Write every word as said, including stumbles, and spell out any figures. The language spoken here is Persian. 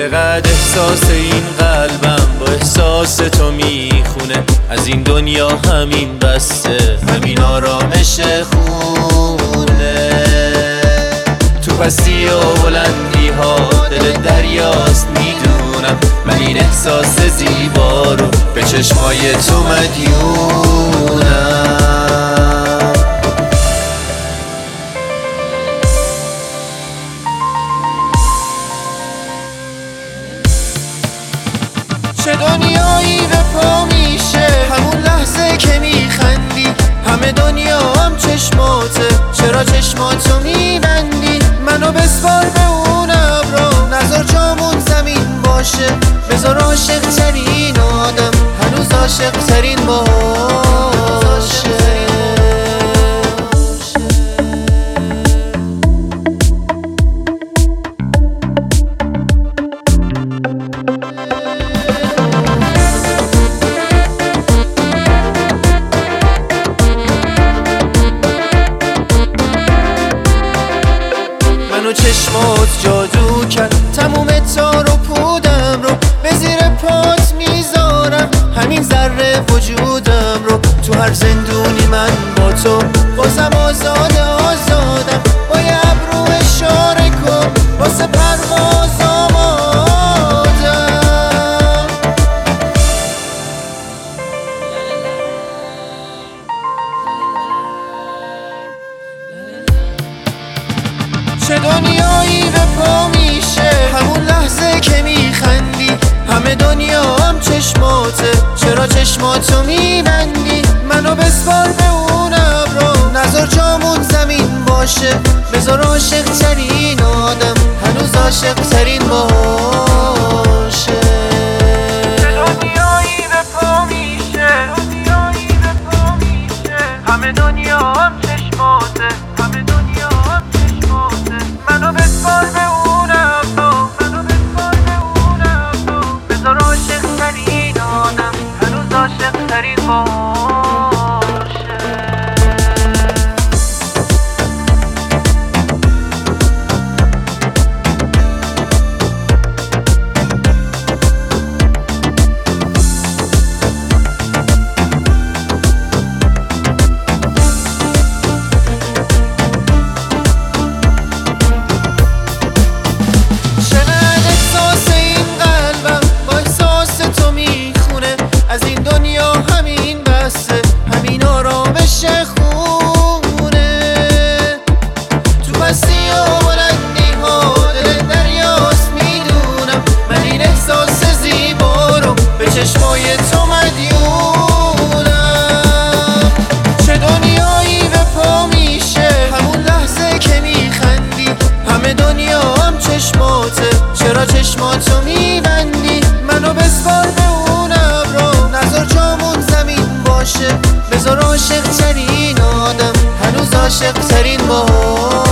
چقدر احساس این قلبم با احساس تو میخونه، از این دنیا همین بسته، همین آرامش خونه. تو پستی و بلندی ها دل دریاست میدونم، من این احساس زیبا رو به چشمای تو مدیونم. چه دنیایی به پا میشه همون لحظه که میخندی، همه دنیا هم چشماته، چرا چشماتو میبندی؟ منو بسپار به اون ابرا، نذار جامون زمین باشه، بذار عاشق ترین آدم هنوز عاشق ترین باشه. منو چشمات جادو کرد، تموم تار و پودم رو به زیر پات میذارم، همین ذره وجودم رو تو هر زندونی من با تو بازم آزاد آزادم. با یه ابرو اشاره کن واسه پرواز آمادم. چه دنیایی به پا میشه همون لحظه که میخندی، همه دنیا هم چشماته، چرا چشماتو میبندی؟ منو بسپار به اون ابرا، نذار جامون زمین باشه، بذار عاشق ترین آدم هنوز عاشق ترین باشه. چه دنیایی به پا میشه، دنیایی به پا میشه، همه دنیا هم چشماته، همه دنیا هم چشماته. منو بسپار به اون ابرا، منو بسپار به اون ابرا، بذار عاشق ترین آدم هنوز عاشق ترین باشه. از این دنیا همین بسته، همین آرامش خونه. تو پستی و بلندی ها دل دریاست میدونم، من این احساس زیبا رو به چشمای تو مدیونم. چه دنیایی به پا میشه همون لحظه که میخندی، همه دنیا هم چشماته، چرا چشماتو میبندی؟ منو بسپار به اون ابرا، نذار جامون زمین باشه، بذار عاشق ترین آدم هنوز عاشق ترین باشه.